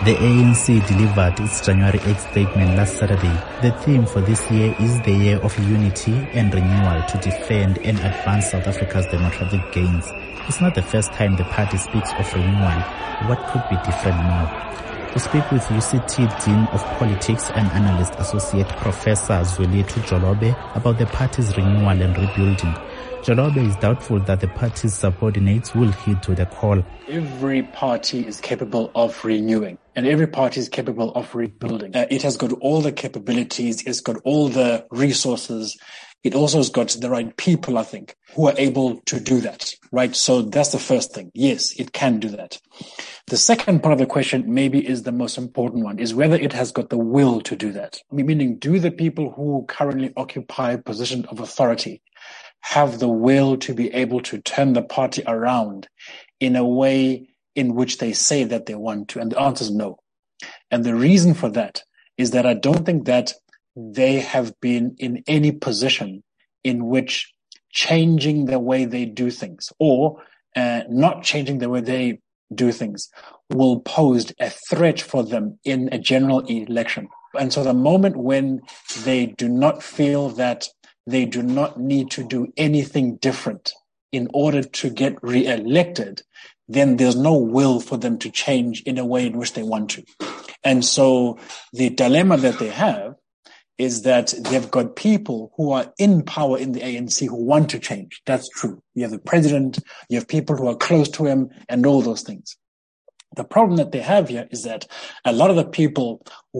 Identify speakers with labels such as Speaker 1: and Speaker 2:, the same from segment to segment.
Speaker 1: The ANC delivered its January 8th statement last Saturday. The theme for this year is the year of unity and renewal to defend and advance South Africa's democratic gains. It's not the first time the party speaks of renewal. What could be different now? We speak with UCT Dean of Politics and Analyst Associate Professor Zwelithu Jolobe about the party's renewal and rebuilding. Jolobe is doubtful that the party's subordinates will heed to the call.
Speaker 2: Every party is capable of renewing, and every party is capable of rebuilding. It has got all the capabilities, it's got all the resources. It also has got the right people, I think, who are able to do that, right? So that's the first thing. Yes, it can do that. The second part of the question maybe is the most important one, is whether it has got the will to do that. Meaning, do the people who currently occupy positions of authority have the will to be able to turn the party around in a way in which they say that they want to? And the answer is no. And the reason for that is that I don't think that they have been in any position in which changing the way they do things or not changing the way they do things will pose a threat for them in a general election. And so the moment when they do not feel that they do not need to do anything different in order to get re-elected, then there's no will for them to change in a way in which they want to. And so the dilemma that they have is that they've got people who are in power in the ANC who want to change. That's true. You have the president, you have people who are close to him, and all those things. The problem that they have here is that a lot of the people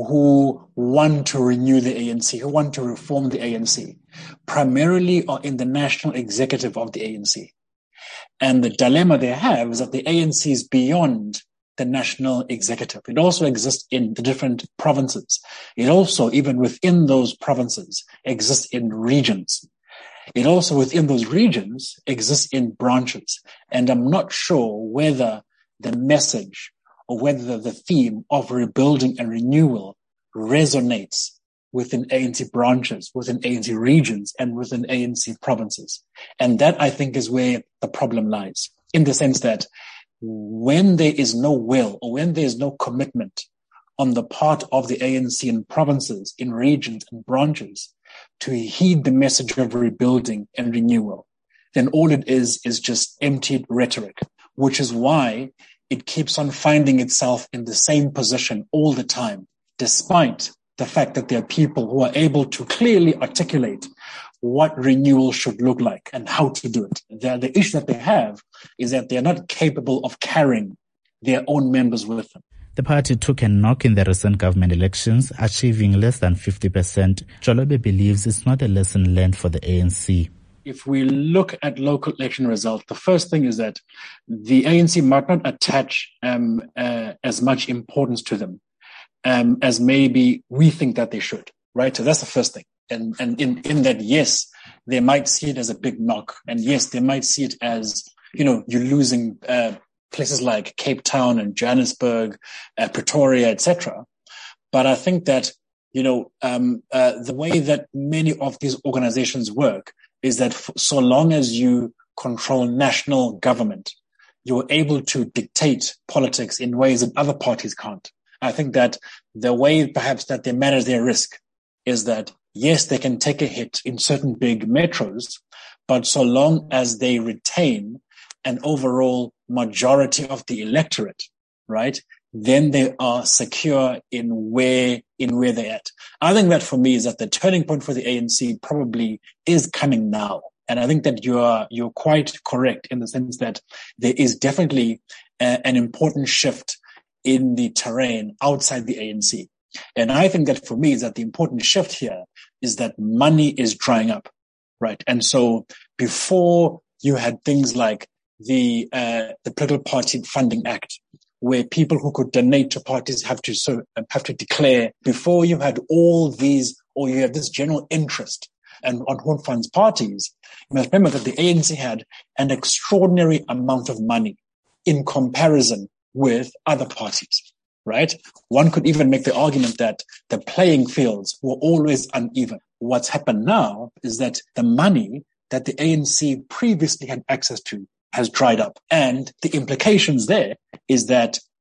Speaker 2: who want to renew the ANC, who want to reform the ANC, primarily are in the national executive of the ANC. And the dilemma they have is that the ANC is beyond the national executive. It also exists in the different provinces. It also, even within those provinces, exists in regions. It also, within those regions, exists in branches. And I'm not sure whether the message or whether the theme of rebuilding and renewal resonates within ANC branches, within ANC regions, and within ANC provinces. And that, I think, is where the problem lies, in the sense that when there is no will or when there is no commitment on the part of the ANC in provinces, in regions and branches to heed the message of rebuilding and renewal, then all it is just empty rhetoric, which is why it keeps on finding itself in the same position all the time, despite the fact that there are people who are able to clearly articulate what renewal should look like and how to do it. The issue that they have is that they're not capable of carrying their own members with them.
Speaker 1: The party took a knock in the recent government elections, achieving less than 50%. Jolobe believes it's not a lesson learned for the ANC.
Speaker 2: If we look at local election results, the first thing is that the ANC might not attach as much importance to them as maybe we think that they should, right? So that's the first thing. And in that, yes, they might see it as a big knock. And yes, they might see it as, you're losing places like Cape Town and Johannesburg, Pretoria, etc. But I think that, the way that many of these organizations work is that so long as you control national government, you're able to dictate politics in ways that other parties can't. I think that the way perhaps that they manage their risk is that, yes, they can take a hit in certain big metros, but so long as they retain an overall majority of the electorate, right, then they are secure in where they're at. I think that for me is that the turning point for the ANC probably is coming now. And I think that you're quite correct in the sense that there is definitely an important shift in the terrain outside the ANC. And I think that for me is that the important shift here is that money is drying up, right? And so before you had things like the Political Party Funding Act, where people who could donate to parties have to declare, before you had all these, or you have this general interest and on who funds parties, you must remember that the ANC had an extraordinary amount of money in comparison with other parties, right? One could even make the argument that the playing fields were always uneven. What's happened now is that the money that the ANC previously had access to has dried up. And the implications there is that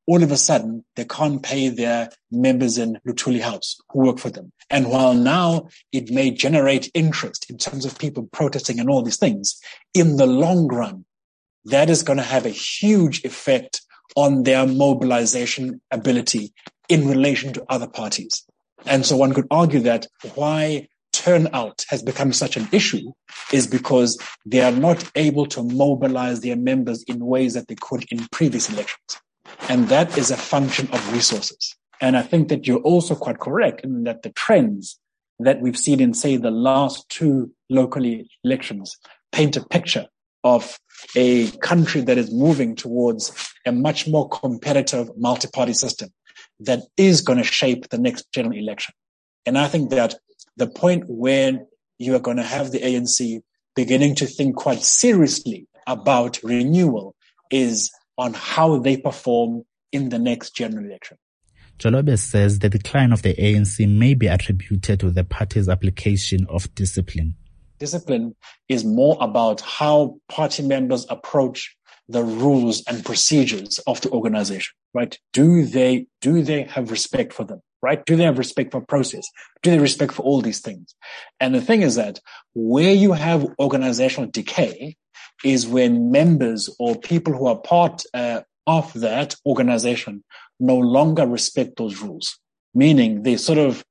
Speaker 2: all of a sudden they can't pay their members in Luthuli House who work for them. And while now it may generate interest in terms of people protesting and all these things, in the long run, that is going to have a huge effect on their mobilization ability in relation to other parties. And so one could argue that why turnout has become such an issue is because they are not able to mobilize their members in ways that they could in previous elections. And that is a function of resources. And I think that you're also quite correct in that the trends that we've seen in, say, the last two local elections paint a picture of a country that is moving towards a much more competitive multi-party system that is going to shape the next general election. And I think that the point when you are going to have the ANC beginning to think quite seriously about renewal is on how they perform in the next general election.
Speaker 1: Jolobe says the decline of the ANC may be attributed to the party's application of discipline.
Speaker 2: Discipline is more about how party members approach the rules and procedures of the organization, right? Do they have respect for them, right? Do they have respect for process? Do they respect for all these things? And the thing is that where you have organizational decay is when members or people who are part of that organization no longer respect those rules, meaning they sort of,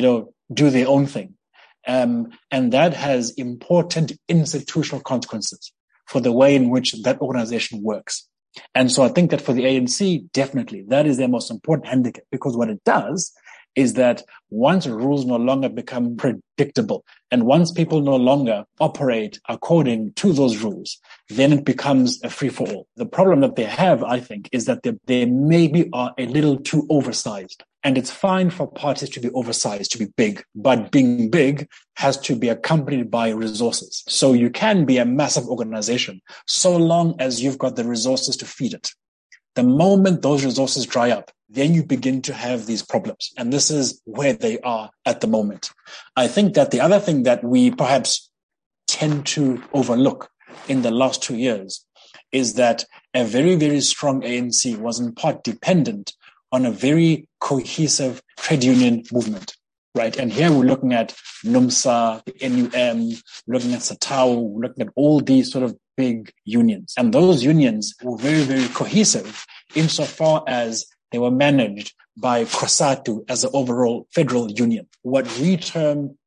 Speaker 2: do their own thing. And that has important institutional consequences for the way in which that organization works. And so I think that for the ANC, definitely, that is their most important handicap, because what it does is that once rules no longer become predictable and once people no longer operate according to those rules, then it becomes a free-for-all. The problem that they have, I think, is that they maybe are a little too oversized. And it's fine for parties to be oversized, to be big, but being big has to be accompanied by resources. So you can be a massive organization so long as you've got the resources to feed it. The moment those resources dry up, then you begin to have these problems. And this is where they are at the moment. I think that the other thing that we perhaps tend to overlook in the last 2 years is that a very, very strong ANC was in part dependent on a very cohesive trade union movement, right? And here we're looking at NUMSA, the NUM, looking at SATAO, looking at all these sort of big unions. And those unions were very, very cohesive insofar as they were managed by COSATU as the overall federal union. What we term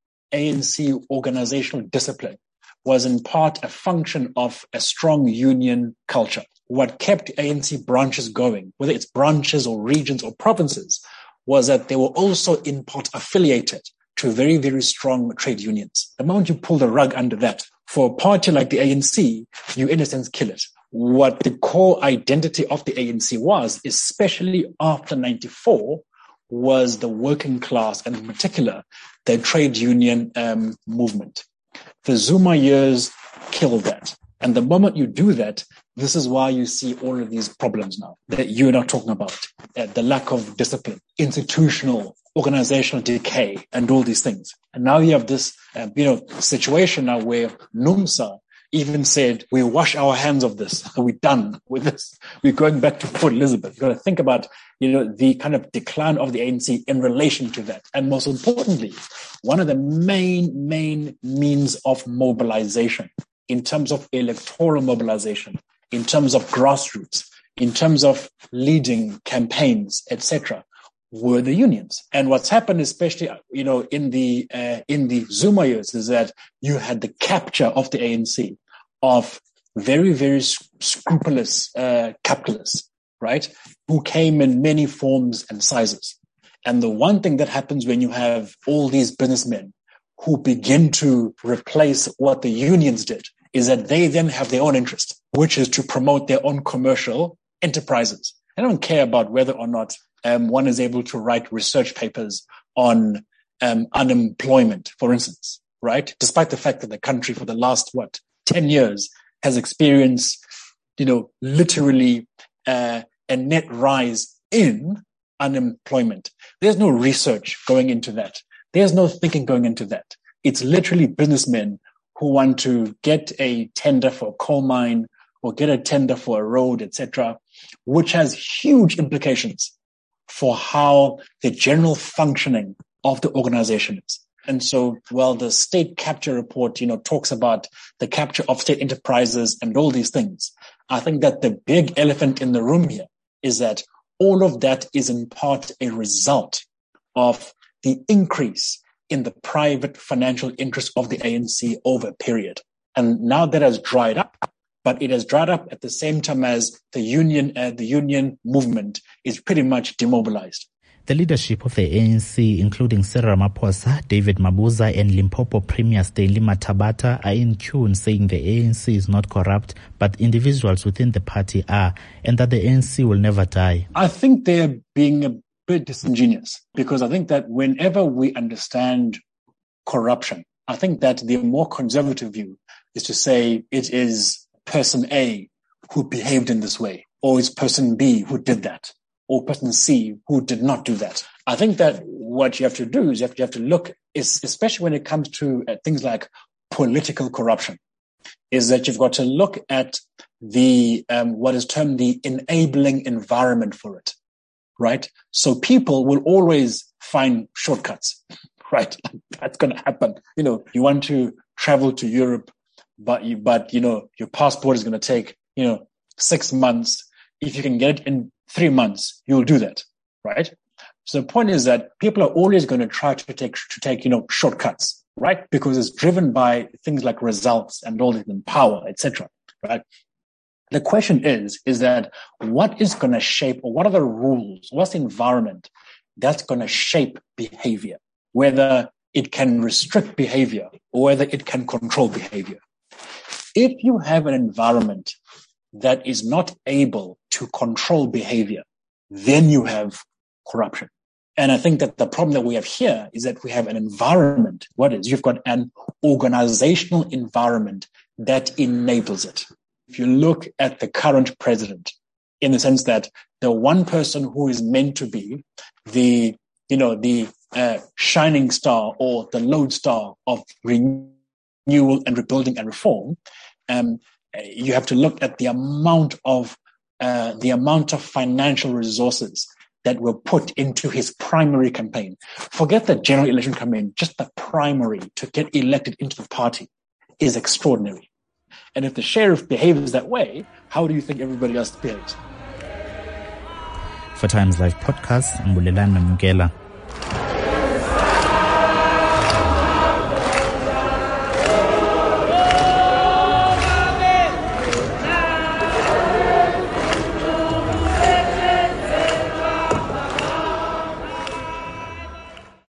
Speaker 2: ANC organizational discipline was in part a function of a strong union culture. What kept ANC branches going, whether it's branches or regions or provinces, was that they were also in part affiliated to very, very strong trade unions. The moment you pull the rug under that, for a party like the ANC, you in a sense kill it. What the core identity of the ANC was, especially after 94, was the working class, and in particular, the trade union movement. The Zuma years killed that. And the moment you do that, this is why you see all of these problems now that you're not talking about. The lack of discipline, institutional, organizational decay, and all these things. And now you have this, situation now where NUMSA even said, we wash our hands of this. We're done with this. We're going back to Port Elizabeth. You've got to think about, the kind of decline of the ANC in relation to that. And most importantly, one of the main means of mobilization in terms of electoral mobilization, in terms of grassroots, in terms of leading campaigns, etc., were the unions. And what's happened, especially, in the Zuma years, is that you had the capture of the ANC of very, very scrupulous capitalists, right? Who came in many forms and sizes. And the one thing that happens when you have all these businessmen who begin to replace what the unions did is that they then have their own interest, which is to promote their own commercial enterprises. They don't care about whether or not one is able to write research papers on unemployment, for instance, right? Despite the fact that the country for the last, 10 years has experienced, literally a net rise in unemployment. There's no research going into that. There's no thinking going into that. It's literally businessmen who want to get a tender for a coal mine or get a tender for a road, etc., which has huge implications for how the general functioning of the organization is. And so, while the state capture report, talks about the capture of state enterprises and all these things, I think that the big elephant in the room here is that all of that is in part a result of the increase in the private financial interests of the ANC over a period. And now that has dried up, but it has dried up at the same time as the union movement is pretty much demobilized.
Speaker 1: The leadership of the ANC, including Cyril Ramaphosa, David Mabuza, and Limpopo Premier Stanley Mathabata, are in tune saying the ANC is not corrupt, but individuals within the party are, and that the ANC will never die.
Speaker 2: I think they're being a bit disingenuous, because I think that whenever we understand corruption, I think that the more conservative view is to say it is person A who behaved in this way, or it's person B who did that, or person C who did not do that. I think that what you have to do is you have to look, especially when it comes to things like political corruption, is that you've got to look at the what is termed the enabling environment for it, right? So people will always find shortcuts, right? That's going to happen. You want to travel to Europe, but your passport is going to take 6 months. If you can get it in 3 months, you'll do that, right? So the point is that people are always going to try to take shortcuts, right? Because it's driven by things like results and all this and power, etc., right? The question is that what is going to shape, or what are the rules, what's the environment that's going to shape behavior, whether it can restrict behavior or whether it can control behavior. If you have an environment that is not able to control behavior, then you have corruption. And I think that the problem that we have here is that we have an environment. You've got an organizational environment that enables it. If you look at the current president, in the sense that the one person who is meant to be the shining star or the lodestar of renewal and rebuilding and reform, you have to look at the amount of financial resources that were put into his primary campaign. Forget the general election campaign, just the primary to get elected into the party is extraordinary. And if the sheriff behaves that way, how do you think everybody else behaves?
Speaker 1: For Times Live Podcast, I'm Bulelani Mamukela.